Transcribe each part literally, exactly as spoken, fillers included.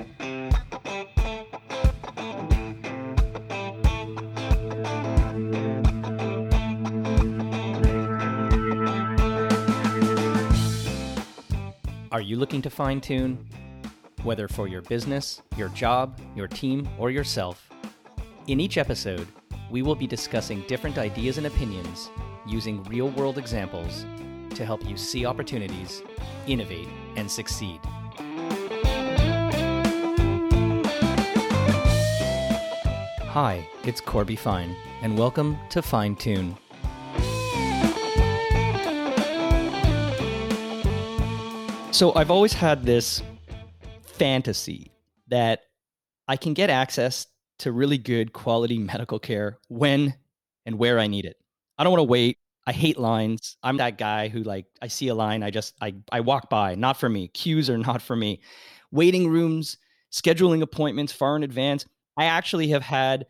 Are you looking to fine-tune? Whether for your business, your job, your team, or yourself. In each episode, we will be discussing different ideas and opinions using real-world examples to help you see opportunities, innovate, and succeed. Hi, it's Corby Fine, and welcome to Fine Tune. So I've always had this fantasy that I can get access to really good quality medical care when and where I need it. I don't want to wait. I hate lines. I'm that guy who, like, I see a line, I just, I, I walk by. Not for me. Queues are not for me. Waiting rooms, scheduling appointments far in advance. I actually have had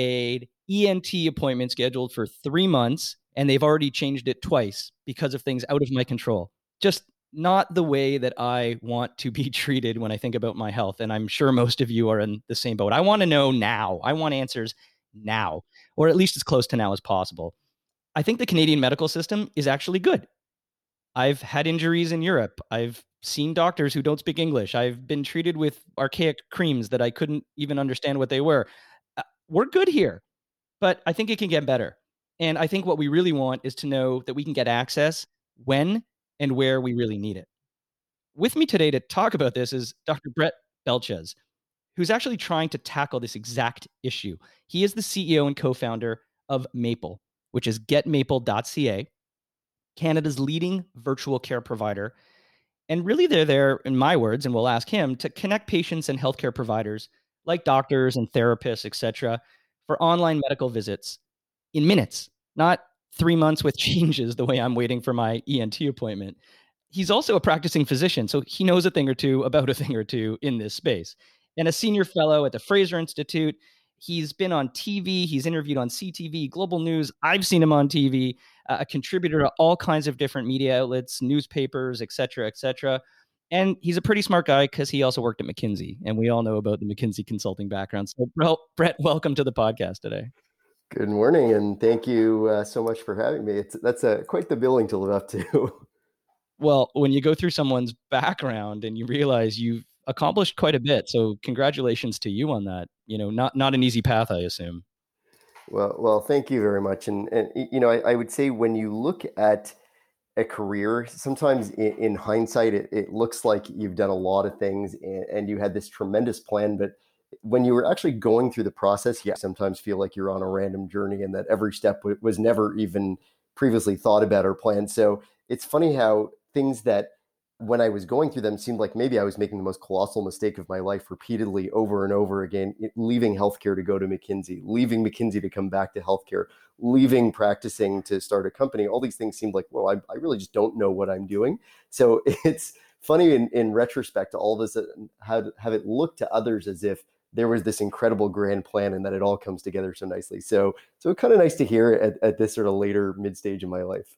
a E N T appointment scheduled for three months, and they've already changed it twice because of things out of my control. Just not the way that I want to be treated when I think about my health. And I'm sure most of you are in the same boat. I want to know now. I want answers now, or at least as close to now as possible. I think the Canadian medical system is actually good. I've had injuries in Europe. I've seen doctors who don't speak English. I've been treated with archaic creams that I couldn't even understand what they were. Uh, we're good here, but I think it can get better. And I think what we really want is to know that we can get access when and where we really need it. With me today to talk about this is Doctor Brett Belchez, who's actually trying to tackle this exact issue. He is the C E O and co-founder of Maple, which is get maple dot c a, Canada's leading virtual care provider. And really they're there, in my words, and we'll ask him, to connect patients and healthcare providers like doctors and therapists, et cetera, for online medical visits in minutes, not three months with changes the way I'm waiting for my E N T appointment. He's also a practicing physician, so he knows a thing or two about a thing or two in this space. And a senior fellow at the Fraser Institute. He's been on T V. He's interviewed on C T V, Global News. I've seen him on T V, uh, a contributor to all kinds of different media outlets, newspapers, et cetera, et cetera. And he's a pretty smart guy because he also worked at McKinsey. And we all know about the McKinsey consulting background. So Brett, welcome to the podcast today. Good morning, and thank you uh, so much for having me. It's that's a, quite the billing to live up to. Well, when you go through someone's background and you realize you've accomplished quite a bit, so congratulations to you on that. You know, not not an easy path, I assume. Well, well, thank you very much. And and you know, I, I would say when you look at a career, sometimes in, in hindsight, it, it looks like you've done a lot of things and, and you had this tremendous plan, but when you were actually going through the process, you sometimes feel like you're on a random journey and that every step w- was never even previously thought about or planned. So it's funny how things that when I was going through them seemed like maybe I was making the most colossal mistake of my life repeatedly over and over again, it, leaving healthcare to go to McKinsey, leaving McKinsey to come back to healthcare, leaving practicing to start a company. All these things seemed like, well, I, I really just don't know what I'm doing. So it's funny in, in retrospect to all this, uh, how have it looked to others as if there was this incredible grand plan and that it all comes together so nicely. So, so kind of nice to hear at, at this sort of later mid stage in my life.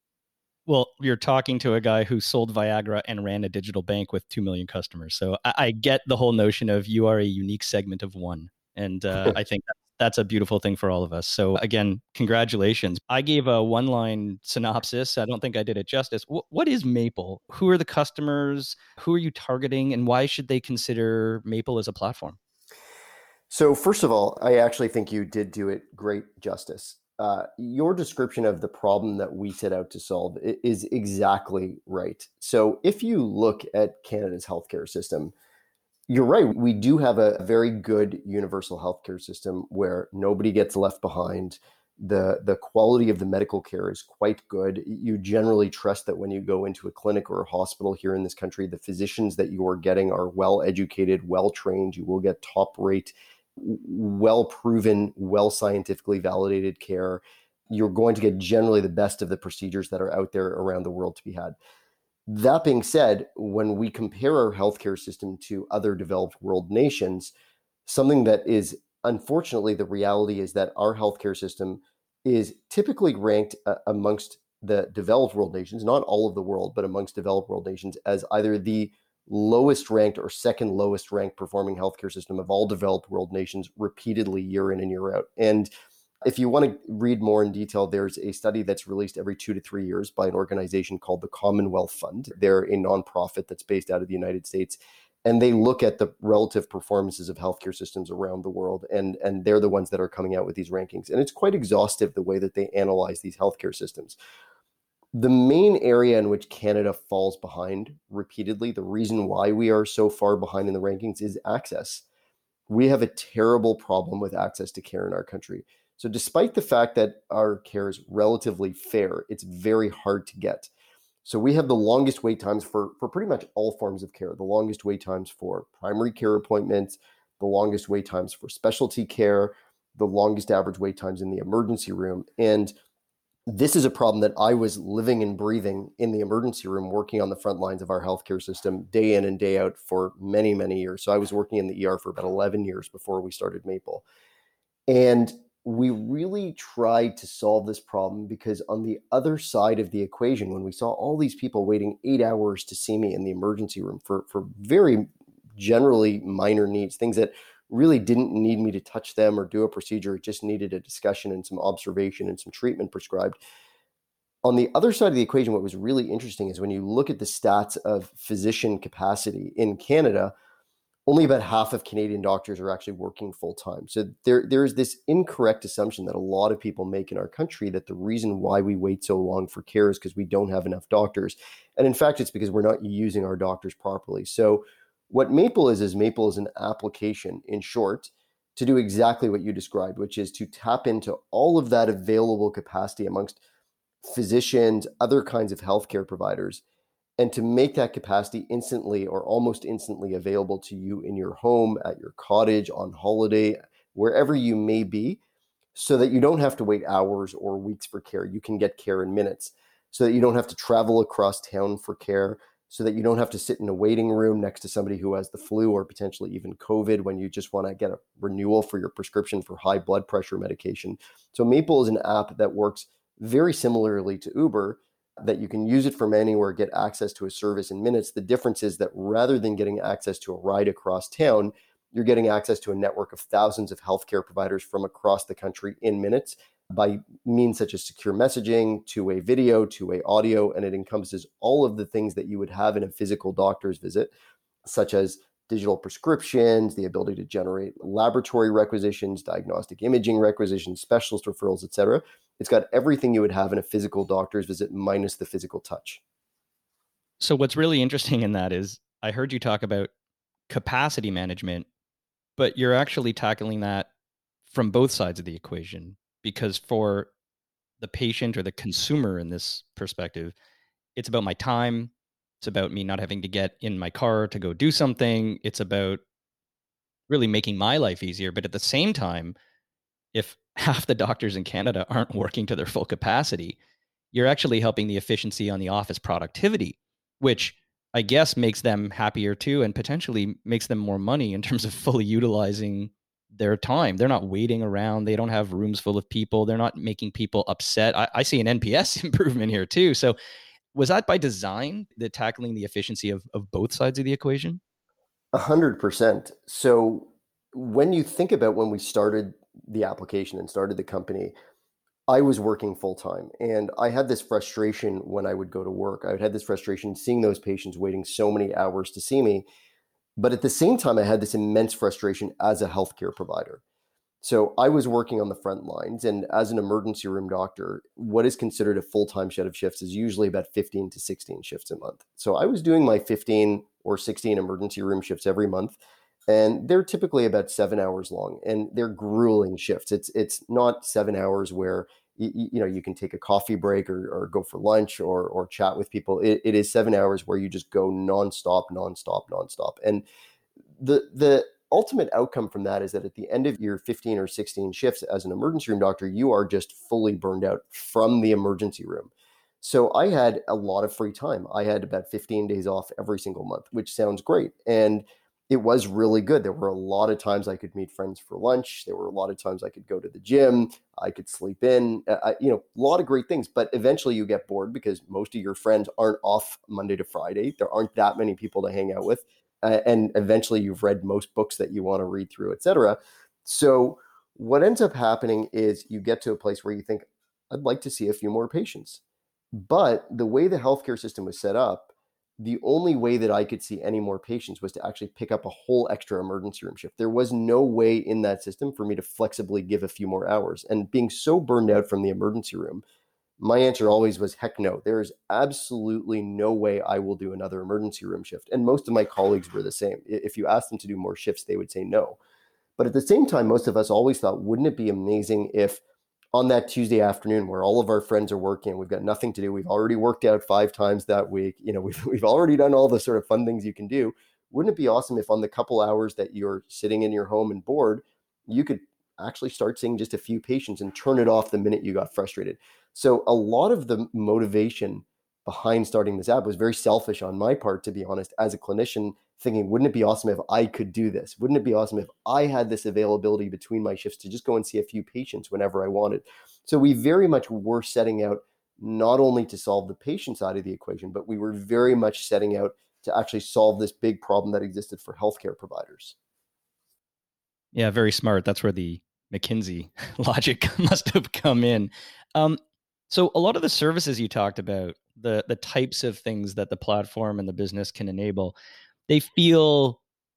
Well, you're talking to a guy who sold Viagra and ran a digital bank with two million customers. So I, I get the whole notion of you are a unique segment of one. And uh, I think that's a beautiful thing for all of us. So again, congratulations. I gave a one-line synopsis. I don't think I did it justice. W- what is Maple? Who are the customers? Who are you targeting? And why should they consider Maple as a platform? So first of all, I actually think you did do it great justice. Uh, your description of the problem that we set out to solve is exactly right. So if you look at Canada's healthcare system, you're right. We do have a very good universal healthcare system where nobody gets left behind. The, the quality of the medical care is quite good. You generally trust that when you go into a clinic or a hospital here in this country, the physicians that you are getting are well educated, well trained. You will get top rate, well proven, well scientifically validated care. You're going to get generally the best of the procedures that are out there around the world to be had. That being said, when we compare our healthcare system to other developed world nations, something that is unfortunately the reality is that our healthcare system is typically ranked uh, amongst the developed world nations, not all of the world, but amongst developed world nations, as either the lowest ranked or second lowest ranked performing healthcare system of all developed world nations repeatedly year in and year out. And if you want to read more in detail, there's a study that's released every two to three years by an organization called the Commonwealth Fund. They're a nonprofit that's based out of the United States. And they look at the relative performances of healthcare systems around the world. And, and they're the ones that are coming out with these rankings. And it's quite exhaustive the way that they analyze these healthcare systems. The main area in which Canada falls behind repeatedly, the reason why we are so far behind in the rankings, is access. We have a terrible problem with access to care in our country. So despite the fact that our care is relatively fair, it's very hard to get. So we have the longest wait times for, for pretty much all forms of care, the longest wait times for primary care appointments, the longest wait times for specialty care, the longest average wait times in the emergency room. And this is a problem that I was living and breathing in the emergency room, working on the front lines of our healthcare system day in and day out for many, many years. So I was working in the E R for about eleven years before we started Maple. And we really tried to solve this problem because on the other side of the equation, when we saw all these people waiting eight hours to see me in the emergency room for, for very generally minor needs, things that really didn't need me to touch them or do a procedure, it just needed a discussion and some observation and some treatment prescribed. On the other side of the equation, what was really interesting is when you look at the stats of physician capacity in Canada, only about half of Canadian doctors are actually working full time. So there, there's this incorrect assumption that a lot of people make in our country that the reason why we wait so long for care is because we don't have enough doctors. And in fact, it's because we're not using our doctors properly. So what Maple is, is Maple is an application, in short, to do exactly what you described, which is to tap into all of that available capacity amongst physicians, other kinds of healthcare providers, and to make that capacity instantly or almost instantly available to you in your home, at your cottage, on holiday, wherever you may be, so that you don't have to wait hours or weeks for care. You can get care in minutes, so that you don't have to travel across town for care, so that you don't have to sit in a waiting room next to somebody who has the flu or potentially even COVID when you just want to get a renewal for your prescription for high blood pressure medication. So Maple is an app that works very similarly to Uber, that you can use it from anywhere, get access to a service in minutes. The difference is that rather than getting access to a ride across town, you're getting access to a network of thousands of healthcare providers from across the country in minutes by means such as secure messaging, two-way video, two-way audio, and it encompasses all of the things that you would have in a physical doctor's visit, such as digital prescriptions, the ability to generate laboratory requisitions, diagnostic imaging requisitions, specialist referrals, et cetera. It's got everything you would have in a physical doctor's visit minus the physical touch. So what's really interesting in that is I heard you talk about capacity management, but you're actually tackling that from both sides of the equation, because for the patient or the consumer in this perspective, it's about my time. It's about me not having to get in my car to go do something. It's about really making my life easier. But at the same time, if half the doctors in Canada aren't working to their full capacity, you're actually helping the efficiency on the office productivity, which I guess makes them happier too, and potentially makes them more money in terms of fully utilizing their time. They're not waiting around. They don't have rooms full of people. They're not making people upset. I, I see an N P S improvement here too. So was that by design, the tackling the efficiency of, of both sides of the equation? A hundred percent. So when you think about when we started the application and started the company, I was working full time and I had this frustration when I would go to work. I had this frustration seeing those patients waiting so many hours to see me. But at the same time, I had this immense frustration as a healthcare provider. So I was working on the front lines, and as an emergency room doctor, what is considered a full-time shed of shifts is usually about fifteen to sixteen shifts a month. So I was doing my fifteen or sixteen emergency room shifts every month, and they're typically about seven hours long, and they're grueling shifts. It's it's not seven hours where you, you know you can take a coffee break or, or go for lunch or or chat with people. It, it is seven hours where you just go nonstop, nonstop, nonstop, and the the ultimate outcome from that is that at the end of your fifteen or sixteen shifts as an emergency room doctor, you are just fully burned out from the emergency room. So I had a lot of free time. I had about fifteen days off every single month, which sounds great. And it was really good. There were a lot of times I could meet friends for lunch. There were a lot of times I could go to the gym. I could sleep in, I, you know, a lot of great things. But eventually you get bored because most of your friends aren't off Monday to Friday. There aren't that many people to hang out with. Uh, and eventually you've read most books that you want to read through, et cetera. So what ends up happening is you get to a place where you think, I'd like to see a few more patients. But the way the healthcare system was set up, the only way that I could see any more patients was to actually pick up a whole extra emergency room shift. There was no way in that system for me to flexibly give a few more hours. And being so burned out from the emergency room, my answer always was, heck no. There is absolutely no way I will do another emergency room shift. And most of my colleagues were the same. If you asked them to do more shifts, they would say no. But at the same time, most of us always thought, wouldn't it be amazing if on that Tuesday afternoon where all of our friends are working, we've got nothing to do, we've already worked out five times that week, you know, we've, we've already done all the sort of fun things you can do. Wouldn't it be awesome if on the couple hours that you're sitting in your home and bored, you could actually start seeing just a few patients and turn it off the minute you got frustrated? So a lot of the motivation behind starting this app was very selfish on my part, to be honest, as a clinician, thinking, wouldn't it be awesome if I could do this? Wouldn't it be awesome if I had this availability between my shifts to just go and see a few patients whenever I wanted? So we very much were setting out not only to solve the patient side of the equation, but we were very much setting out to actually solve this big problem that existed for healthcare providers. Yeah, very smart. That's where the McKinsey logic must have come in. Um, so a lot of the services you talked about, the the types of things that the platform and the business can enable, they feel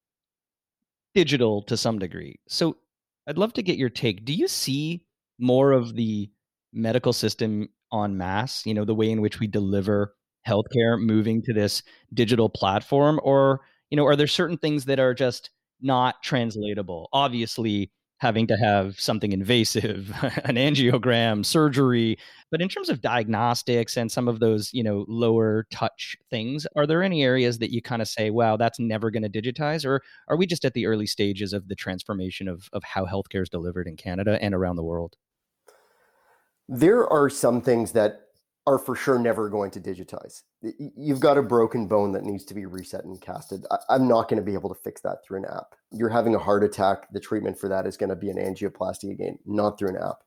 digital to some degree. So I'd love to get your take. Do you see more of the medical system en masse, you know, the way in which we deliver healthcare moving to this digital platform? Or, you know, are there certain things that are just not translatable? Obviously, having to have something invasive, an angiogram, surgery. But in terms of diagnostics and some of those, you know, lower touch things, are there any areas that you kind of say, wow, that's never going to digitize? Or are we just at the early stages of the transformation of, of how healthcare is delivered in Canada and around the world? There are some things that are for sure never going to digitize. You've got a broken bone that needs to be reset and casted. I'm not going to be able to fix that through an app. You're having a heart attack. The treatment for that is going to be an angioplasty again, not through an app.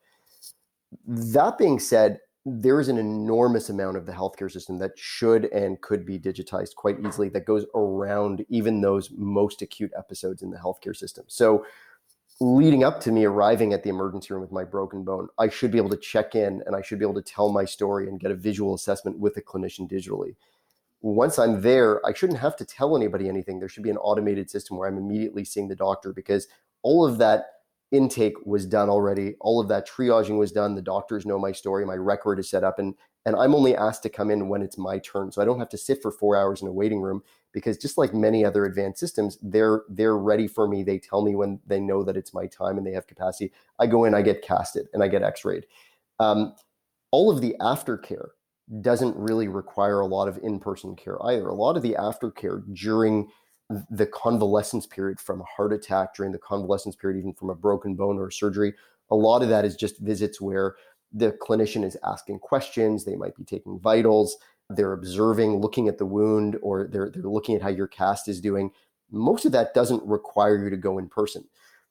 That being said, there is an enormous amount of the healthcare system that should and could be digitized quite easily that goes around even those most acute episodes in the healthcare system. So leading up to me arriving at the emergency room with my broken bone, I should be able to check in and I should be able to tell my story and get a visual assessment with a clinician digitally. Once I'm there, I shouldn't have to tell anybody anything. There should be an automated system where I'm immediately seeing the doctor because all of that intake was done already. All of that triaging was done. The doctors know my story. My record is set up and, and I'm only asked to come in when it's my turn. So I don't have to sit for four hours in a waiting room because just like many other advanced systems, they're they're ready for me. They tell me when they know that it's my time and they have capacity. I go in, I get casted and I get x-rayed. Um, all of the aftercare doesn't really require a lot of in-person care either. A lot of the aftercare during the convalescence period from a heart attack, during the convalescence period, even from a broken bone or surgery, a lot of that is just visits where the clinician is asking questions. They might be taking vitals. They're observing, looking at the wound, or they're, they're looking at how your cast is doing. Most of that doesn't require you to go in person.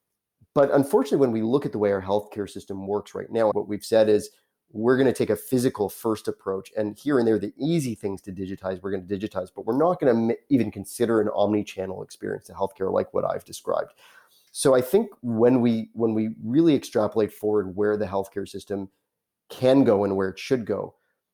But unfortunately, when we look at the way our healthcare system works right now, what we've said is we're going to take a physical first approach. And here and there, the easy things to digitize, we're going to digitize, but we're not going to even consider an omni-channel experience to healthcare like what I've described. So I think when we when we really extrapolate forward where the healthcare system can go and where it should go,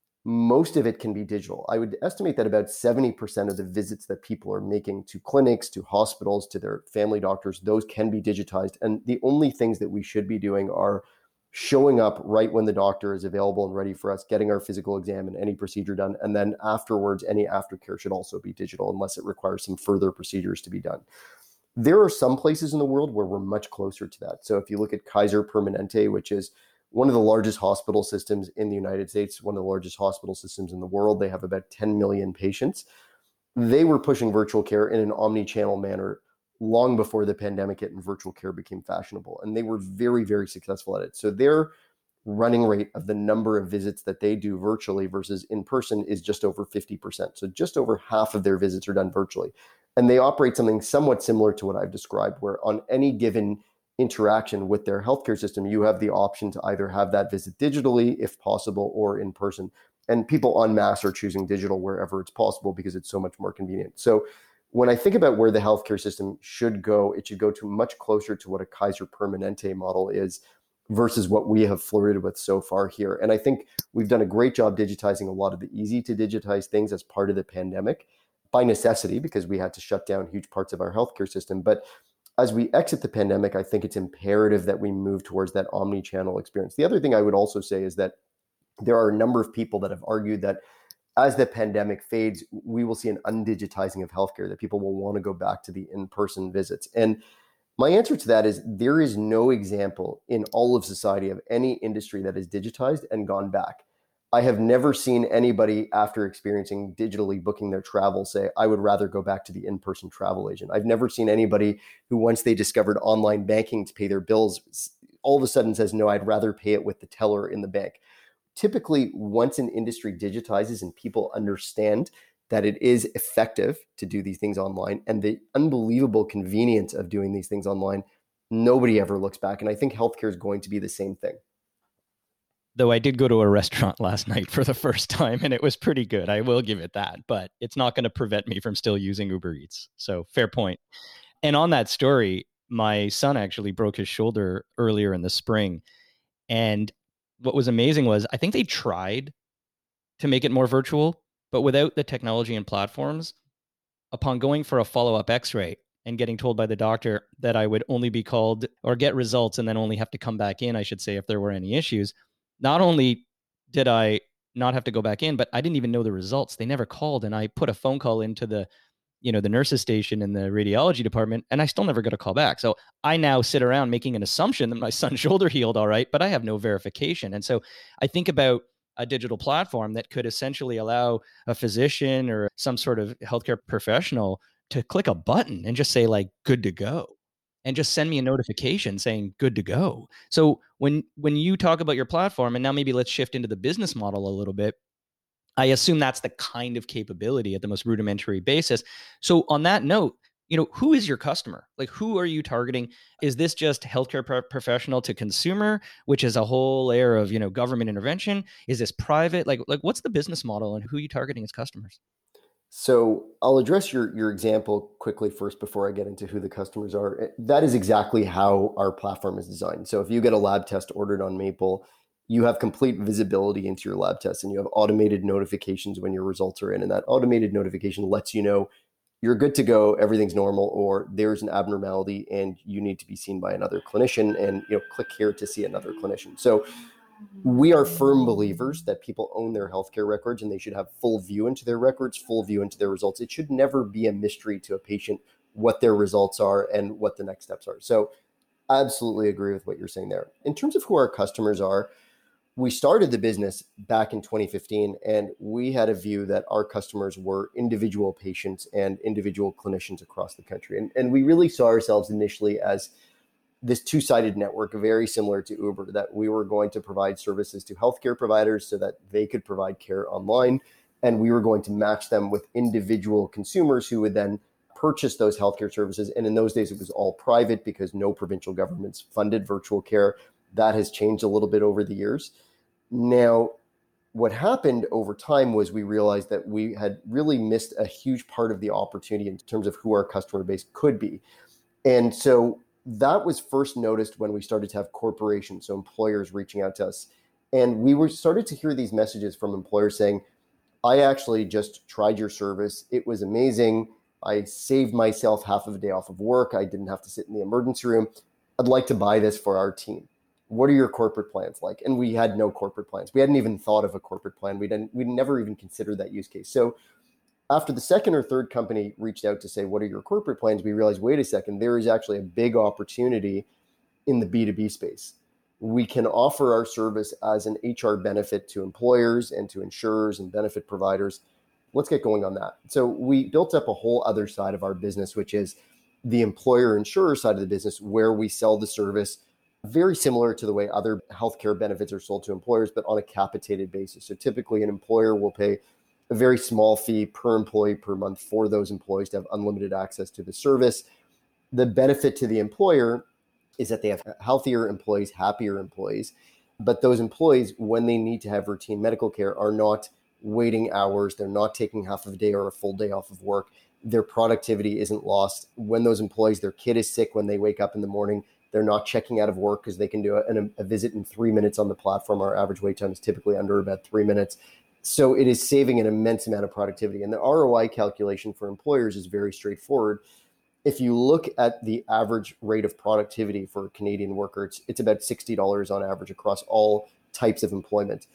most of it can be digital. I would estimate that about seventy percent of the visits that people are making to clinics, to hospitals, to their family doctors, those can be digitized. And the only things that we should be doing are showing up right when the doctor is available and ready for us, getting our physical exam and any procedure done. And then afterwards, any aftercare should also be digital unless it requires some further procedures to be done. There are some places in the world where we're much closer to that. So if you look at Kaiser Permanente, which is one of the largest hospital systems in the United States, one of the largest hospital systems in the world, they have about ten million patients. They were pushing virtual care in an omni-channel manner long before the pandemic hit and virtual care became fashionable. And they were very, very successful at it. So their running rate of the number of visits that they do virtually versus in person is just over fifty percent. So just over half of their visits are done virtually. And they operate something somewhat similar to what I've described, where on any given interaction with their healthcare system, you have the option to either have that visit digitally, if possible, or in person. And people en masse are choosing digital wherever it's possible because it's so much more convenient. So when I think about where the healthcare system should go, it should go to much closer to what a Kaiser Permanente model is versus what we have flirted with so far here. And I think we've done a great job digitizing a lot of the easy to digitize things as part of the pandemic by necessity, because we had to shut down huge parts of our healthcare system. But as we exit the pandemic, I think it's imperative that we move towards that omni-channel experience. The other thing I would also say is that there are a number of people that have argued that as the pandemic fades, we will see an undigitizing of healthcare, that people will want to go back to the in-person visits. And my answer to that is there is no example in all of society of any industry that is digitized and gone back. I have never seen anybody after experiencing digitally booking their travel say, I would rather go back to the in-person travel agent. I've never seen anybody who, once they discovered online banking to pay their bills, all of a sudden says, no, I'd rather pay it with the teller in the bank. Typically, once an industry digitizes and people understand that it is effective to do these things online and the unbelievable convenience of doing these things online, nobody ever looks back. And I think healthcare is going to be the same thing. Though I did go to a restaurant last night for the first time and it was pretty good. I will give it that, but it's not going to prevent me from still using Uber Eats. So fair point. And on that story, my son actually broke his shoulder earlier in the spring. And what was amazing was I think they tried to make it more virtual, but without the technology and platforms, upon going for a follow-up x-ray and getting told by the doctor that I would only be called or get results and then only have to come back in, I should say, if there were any issues. Not only did I not have to go back in, but I didn't even know the results. They never called. And I put a phone call into the, you know, the nurses station in the radiology department, and I still never got a call back. So I now sit around making an assumption that my son's shoulder healed all right, but I have no verification. And so I think about a digital platform that could essentially allow a physician or some sort of healthcare professional to click a button and just say like, good to go. And just send me a notification saying good to go. So when when you talk about your platform, and now maybe let's shift into the business model a little bit, I assume that's the kind of capability at the most rudimentary basis. So on that note, you know, who is your customer? Like, who are you targeting? Is this just healthcare pro- professional to consumer, which is a whole layer of, you know, government intervention? Is this private? Like, like what's the business model and who are you targeting as customers? So I'll address your, your example quickly first before I get into who the customers are. That is exactly how our platform is designed. So if you get a lab test ordered on Maple, you have complete visibility into your lab test and you have automated notifications when your results are in. And that automated notification lets you know you're good to go, everything's normal, or there's an abnormality and you need to be seen by another clinician, and you know, click here to see another clinician. So we are firm believers that people own their healthcare records and they should have full view into their records, full view into their results. It should never be a mystery to a patient what their results are and what the next steps are. So I absolutely agree with what you're saying there. In terms of who our customers are, we started the business back in twenty fifteen, and we had a view that our customers were individual patients and individual clinicians across the country. And, and we really saw ourselves initially as this two-sided network, very similar to Uber, that we were going to provide services to healthcare providers so that they could provide care online. And we were going to match them with individual consumers who would then purchase those healthcare services. And in those days, it was all private because no provincial governments funded virtual care. That has changed a little bit over the years. Now, what happened over time was we realized that we had really missed a huge part of the opportunity in terms of who our customer base could be. And so that was first noticed when we started to have corporations, so employers reaching out to us. And we were started to hear these messages from employers saying, I actually just tried your service. It was amazing. I saved myself half of a day off of work. I didn't have to sit in the emergency room. I'd like to buy this for our team. What are your corporate plans like? And we had no corporate plans. We hadn't even thought of a corporate plan. We didn't, we never even considered that use case. So after the second or third company reached out to say, what are your corporate plans? We realized, wait a second, there is actually a big opportunity in the B two B space. We can offer our service as an H R benefit to employers and to insurers and benefit providers. Let's get going on that. So we built up a whole other side of our business, which is the employer insurer side of the business, where we sell the service very similar to the way other healthcare benefits are sold to employers, but on a capitated basis. So typically an employer will pay a very small fee per employee per month for those employees to have unlimited access to the service. The benefit to the employer is that they have healthier employees, happier employees. But those employees, when they need to have routine medical care, are not waiting hours. They're not taking half of a day or a full day off of work. Their productivity isn't lost. When those employees, their kid is sick when they wake up in the morning, they're not checking out of work because they can do a, a visit in three minutes on the platform. Our average wait time is typically under about three minutes. So it is saving an immense amount of productivity. And the R O I calculation for employers is very straightforward. If you look at the average rate of productivity for a Canadian worker, it's, it's about sixty dollars on average across all types of employment.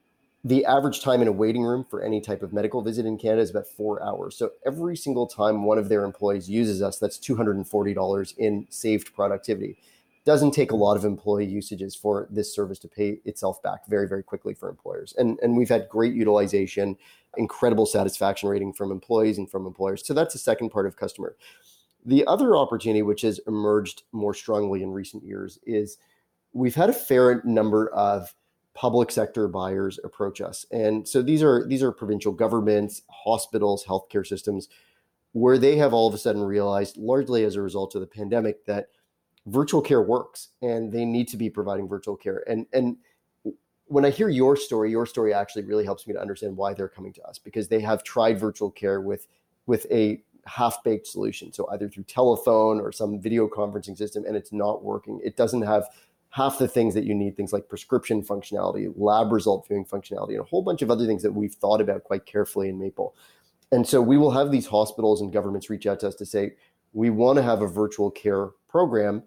The average time in a waiting room for any type of medical visit in Canada is about four hours. So every single time one of their employees uses us, that's two hundred forty dollars in saved productivity. Doesn't take a lot of employee usages for this service to pay itself back very, very quickly for employers. And, and we've had great utilization, incredible satisfaction rating from employees and from employers. So that's the second part of customer. The other opportunity, which has emerged more strongly in recent years, is we've had a fair number of public sector buyers approach us. And so these are these are provincial governments, hospitals, healthcare systems, where they have all of a sudden realized, largely as a result of the pandemic, that virtual care works and they need to be providing virtual care. And, and when I hear your story, your story actually really helps me to understand why they're coming to us, because they have tried virtual care with, with a half-baked solution. So either through telephone or some video conferencing system, and it's not working. It doesn't have half the things that you need, things like prescription functionality, lab result viewing functionality, and a whole bunch of other things that we've thought about quite carefully in Maple. And so we will have these hospitals and governments reach out to us to say, we want to have a virtual care program,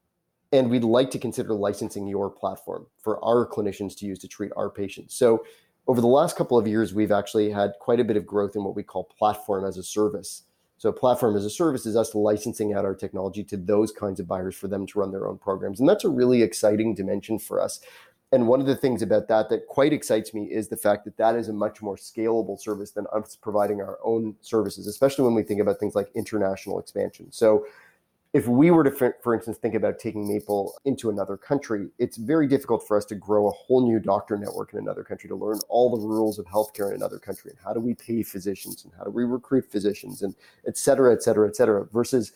and we'd like to consider licensing your platform for our clinicians to use to treat our patients. So over the last couple of years, we've actually had quite a bit of growth in what we call platform as a service. So platform as a service is us licensing out our technology to those kinds of buyers for them to run their own programs. And that's a really exciting dimension for us. And one of the things about that that quite excites me is the fact that that is a much more scalable service than us providing our own services, especially when we think about things like international expansion. So if we were to, for, for instance, think about taking Maple into another country, it's very difficult for us to grow a whole new doctor network in another country, to learn all the rules of healthcare in another country, and how do we pay physicians, and how do we recruit physicians, and et cetera, et cetera, et cetera. Versus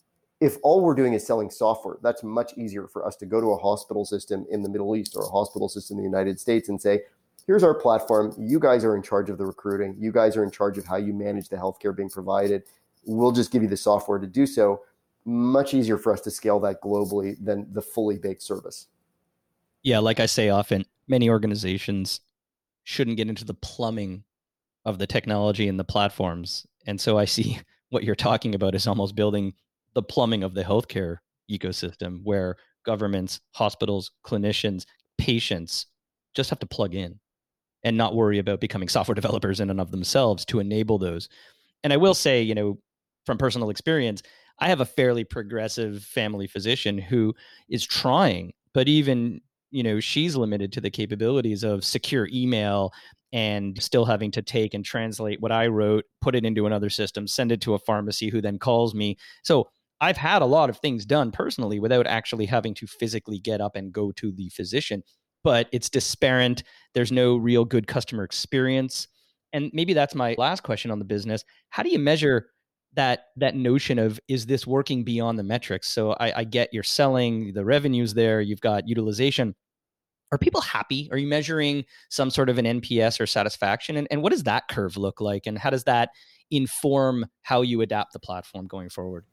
if all we're doing is selling software, that's much easier for us to go to a hospital system in the Middle East or a hospital system in the United States and say, here's our platform. You guys are in charge of the recruiting. You guys are in charge of how you manage the healthcare being provided. We'll just give you the software to do so. Much easier for us to scale that globally than the fully baked service. Yeah, like I say often, many organizations shouldn't get into the plumbing of the technology and the platforms. And so I see what you're talking about is almost building the plumbing of the healthcare ecosystem, where governments, hospitals, clinicians, patients just have to plug in and not worry about becoming software developers in and of themselves to enable those. And I will say, you know, from personal experience, I have a fairly progressive family physician who is trying, but even, you know, she's limited to the capabilities of secure email and still having to take and translate what I wrote, put it into another system, send it to a pharmacy who then calls me. So I've had a lot of things done personally without actually having to physically get up and go to the physician, but it's disparate. There's no real good customer experience. And maybe that's my last question on the business. How do you measure that that notion of, is this working beyond the metrics? So I, I get you're selling, the revenue's there, you've got utilization. Are people happy? Are you measuring some sort of an N P S or satisfaction? And, and what does that curve look like? And how does that inform how you adapt the platform going forward?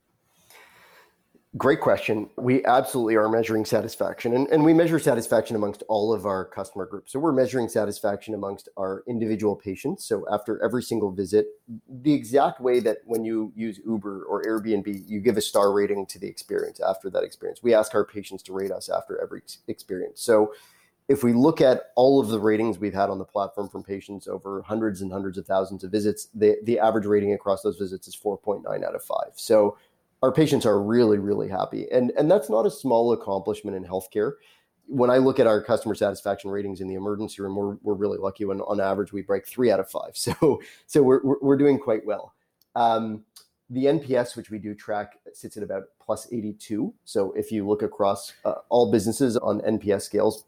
Great question. We absolutely are measuring satisfaction, and, and we measure satisfaction amongst all of our customer groups. So we're measuring satisfaction amongst our individual patients. So after every single visit, the exact way that when you use Uber or Airbnb, you give a star rating to the experience after that experience. We ask our patients to rate us after every experience. So if we look at all of the ratings we've had on the platform from patients over hundreds and hundreds of thousands of visits, the, the average rating across those visits is four point nine out of five. So our patients are really, really happy. And, and that's not a small accomplishment in healthcare. When I look at our customer satisfaction ratings in the emergency room, we're, we're really lucky when on average we break three out of five. So, so we're, we're doing quite well. Um, the N P S, which we do track, sits at about plus eighty-two. So if you look across uh, all businesses on N P S scales, that's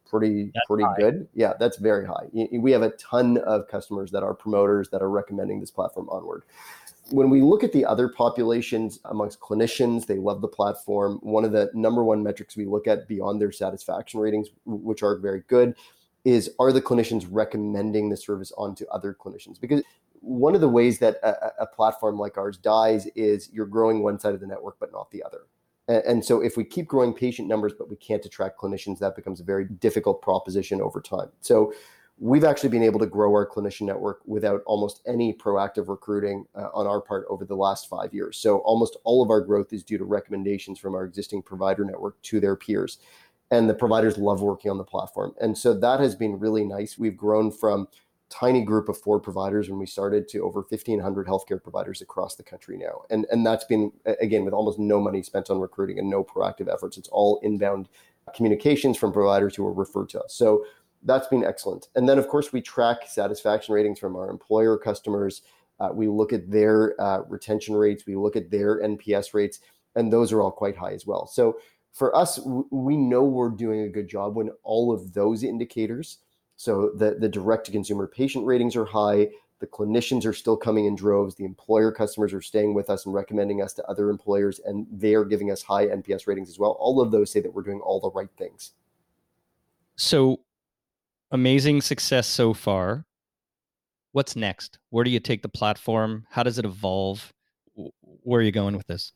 pretty That's pretty high. good. Yeah, that's very high. We have a ton of customers that are promoters that are recommending this platform onward. When we look at the other populations amongst clinicians, they love the platform. One of the number one metrics we look at beyond their satisfaction ratings, which are very good, is are the clinicians recommending the service onto other clinicians? Because one of the ways that a, a platform like ours dies is you're growing one side of the network, but not the other. And, and so if we keep growing patient numbers, but we can't attract clinicians, that becomes a very difficult proposition over time. So we've actually been able to grow our clinician network without almost any proactive recruiting uh, on our part over the last five years. So almost all of our growth is due to recommendations from our existing provider network to their peers. And the providers love working on the platform. And so that has been really nice. We've grown from a tiny group of four providers when we started to over fifteen hundred healthcare providers across the country now. And, and that's been, again, with almost no money spent on recruiting and no proactive efforts. It's all inbound communications from providers who are referred to us. So that's been excellent. And then, of course, we track satisfaction ratings from our employer customers. Uh, we look at their uh, retention rates. We look at their N P S rates, and those are all quite high as well. So for us, w- we know we're doing a good job when all of those indicators, so the, the direct-to-consumer patient ratings are high, the clinicians are still coming in droves, the employer customers are staying with us and recommending us to other employers, and they are giving us high N P S ratings as well. All of those say that we're doing all the right things. So amazing success so far. What's next? Where do you take the platform? How does it evolve? Where are you going with this?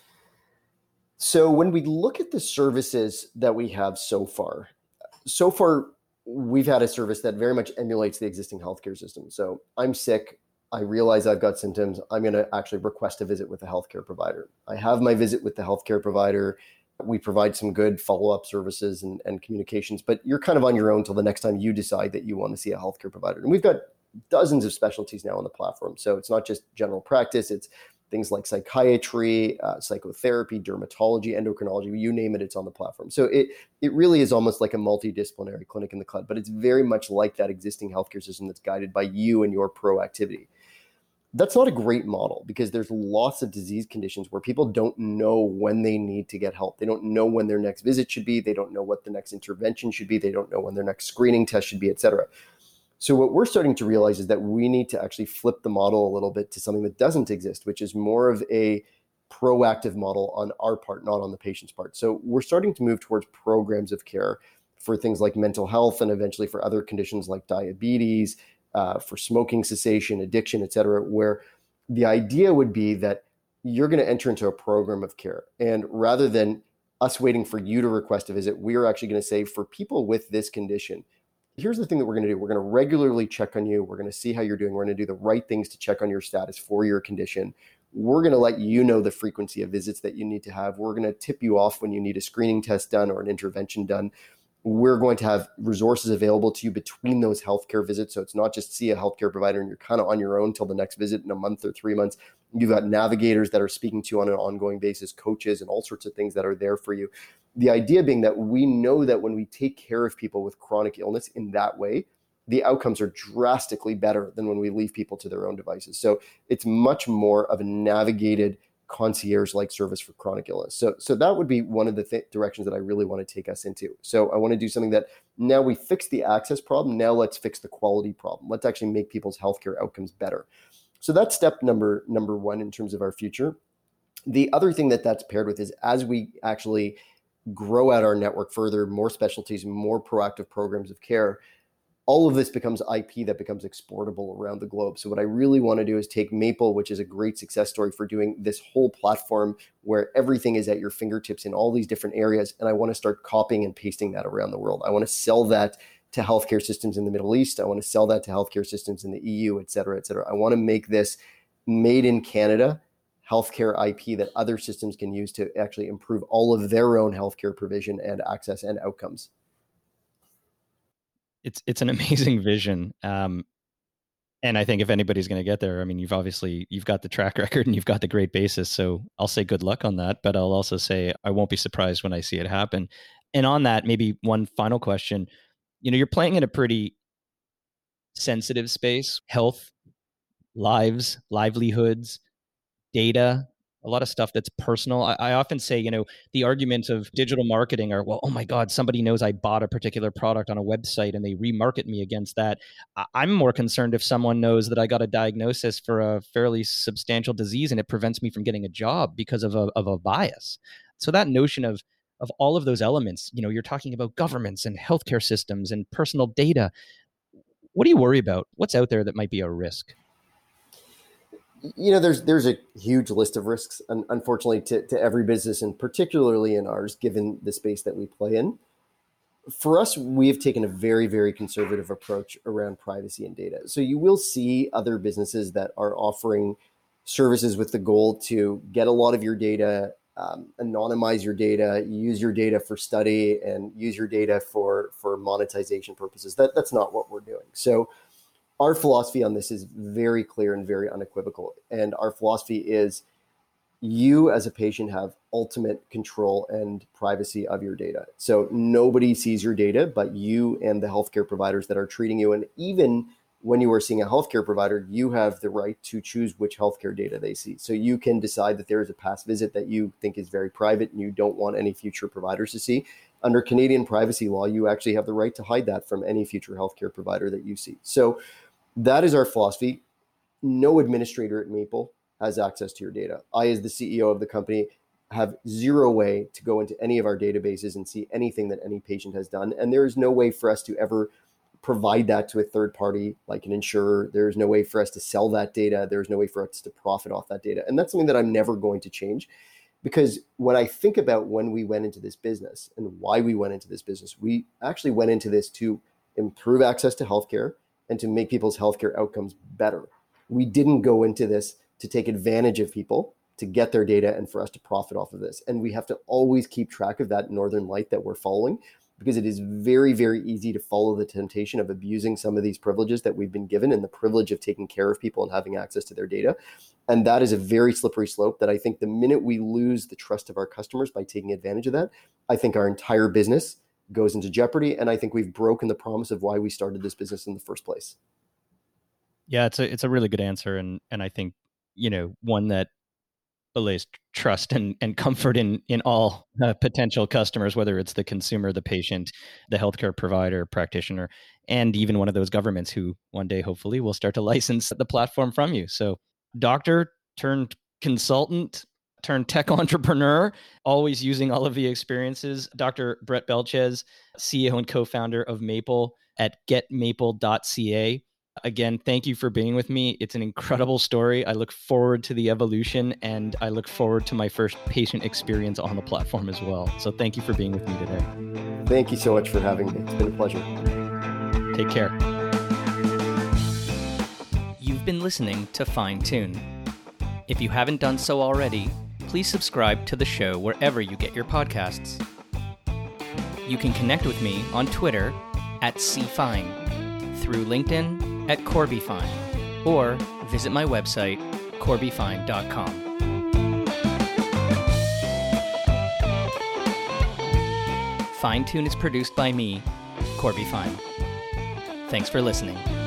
So when we look at the services that we have so far, so far we've had a service that very much emulates the existing healthcare system. So I'm sick. I realize I've got symptoms. I'm going to actually request a visit with a healthcare provider. I have my visit with the healthcare provider. We provide some good follow-up services and, and communications, but you're kind of on your own till the next time you decide that you want to see a healthcare provider. And we've got dozens of specialties now on the platform. So it's not just general practice. It's things like psychiatry, uh, psychotherapy, dermatology, endocrinology, you name it, it's on the platform. So it it really is almost like a multidisciplinary clinic in the cloud, but it's very much like that existing healthcare system that's guided by you and your proactivity. That's not a great model because there's lots of disease conditions where people don't know when they need to get help. They don't know when their next visit should be. They don't know what the next intervention should be. They don't know when their next screening test should be, et cetera. So what we're starting to realize is that we need to actually flip the model a little bit to something that doesn't exist, which is more of a proactive model on our part, not on the patient's part. So we're starting to move towards programs of care for things like mental health and eventually for other conditions like diabetes, uh, for smoking cessation, addiction, et cetera, where the idea would be that you're going to enter into a program of care. And rather than us waiting for you to request a visit, we're actually going to say for people with this condition, here's the thing that we're going to do. We're going to regularly check on you. We're going to see how you're doing. We're going to do the right things to check on your status for your condition. We're going to let you know the frequency of visits that you need to have. We're going to tip you off when you need a screening test done or an intervention done. We're going to have resources available to you between those healthcare visits. So it's not just see a healthcare provider and you're kind of on your own till the next visit in a month or three months. You've got navigators that are speaking to you on an ongoing basis, coaches and all sorts of things that are there for you. The idea being that we know that when we take care of people with chronic illness in that way, the outcomes are drastically better than when we leave people to their own devices. So it's much more of a navigated concierge-like service for chronic illness. So, so that would be one of the th- directions that I really want to take us into. So I want to do something that now we fix the access problem. Now let's fix the quality problem. Let's actually make people's healthcare outcomes better. So that's step number number one in terms of our future. The other thing that that's paired with is as we actually grow out our network further, more specialties, more proactive programs of care, all of this becomes I P that becomes exportable around the globe. So what I really want to do is take Maple, which is a great success story for doing this whole platform where everything is at your fingertips in all these different areas. And I want to start copying and pasting that around the world. I want to sell that to healthcare systems in the Middle East. I want to sell that to healthcare systems in the E U, et cetera, et cetera. I want to make this made in Canada healthcare I P that other systems can use to actually improve all of their own healthcare provision and access and outcomes. It's it's an amazing vision. Um, and I think if anybody's going to get there, I mean, you've obviously, you've got the track record and you've got the great basis. So I'll say good luck on that, but I'll also say I won't be surprised when I see it happen. And on that, maybe one final question. You know, you're playing in a pretty sensitive space, health, lives, livelihoods, data. a lot of stuff that's personal. I, I often say, you know, the arguments of digital marketing are, well, oh my God, somebody knows I bought a particular product on a website and they remarket me against that. I, I'm more concerned if someone knows that I got a diagnosis for a fairly substantial disease and it prevents me from getting a job because of a, of a bias. So that notion of of all of those elements, you know, you're talking about governments and healthcare systems and personal data. What do you worry about? What's out there that might be a risk? You know, there's there's a huge list of risks, unfortunately, to, to every business, and particularly in ours, given the space that we play in. For us, we have taken a very, very conservative approach around privacy and data. So you will see other businesses that are offering services with the goal to get a lot of your data, um, anonymize your data, use your data for study, and use your data for, for monetization purposes. That, that's not what we're doing. So our philosophy on this is very clear and very unequivocal. And our philosophy is you as a patient have ultimate control and privacy of your data. So nobody sees your data but you and the healthcare providers that are treating you. And even when you are seeing a healthcare provider, you have the right to choose which healthcare data they see. So you can decide that there is a past visit that you think is very private and you don't want any future providers to see. Under Canadian privacy law, you actually have the right to hide that from any future healthcare provider that you see. So that is our philosophy. No administrator at Maple has access to your data. I, as the C E O of the company, have zero way to go into any of our databases and see anything that any patient has done. And there is no way for us to ever provide that to a third party, like an insurer. There's no way for us to sell that data. There's no way for us to profit off that data. And that's something that I'm never going to change. Because when I think about when we went into this business and why we went into this business, we actually went into this to improve access to healthcare and to make people's healthcare outcomes better. We didn't go into this to take advantage of people, to get their data and for us to profit off of this. And we have to always keep track of that northern light that we're following, because it is very, very easy to follow the temptation of abusing some of these privileges that we've been given and the privilege of taking care of people and having access to their data. And that is a very slippery slope that I think the minute we lose the trust of our customers by taking advantage of that, I think our entire business goes into jeopardy. And I think we've broken the promise of why we started this business in the first place. Yeah, it's a it's a really good answer. And and I think, you know, one that allays trust and, and comfort in, in all uh, potential customers, whether it's the consumer, the patient, the healthcare provider, practitioner, and even one of those governments who one day hopefully will start to license the platform from you. So doctor turned consultant, turned tech entrepreneur, always using all of the experiences. Doctor Brett Belchez, C E O and co-founder of Maple at get maple dot c a. Again, thank you for being with me. It's an incredible story. I look forward to the evolution, and I look forward to my first patient experience on the platform as well. So thank you for being with me today. Thank you so much for having me. It's been a pleasure. Take care. You've been listening to Fine Tune. If you haven't done so already, please subscribe to the show wherever you get your podcasts. You can connect with me on Twitter at cfine, through LinkedIn at CorbyFine, or visit my website, corby fine dot com. Fine Tune is produced by me, Corby Fine. Thanks for listening.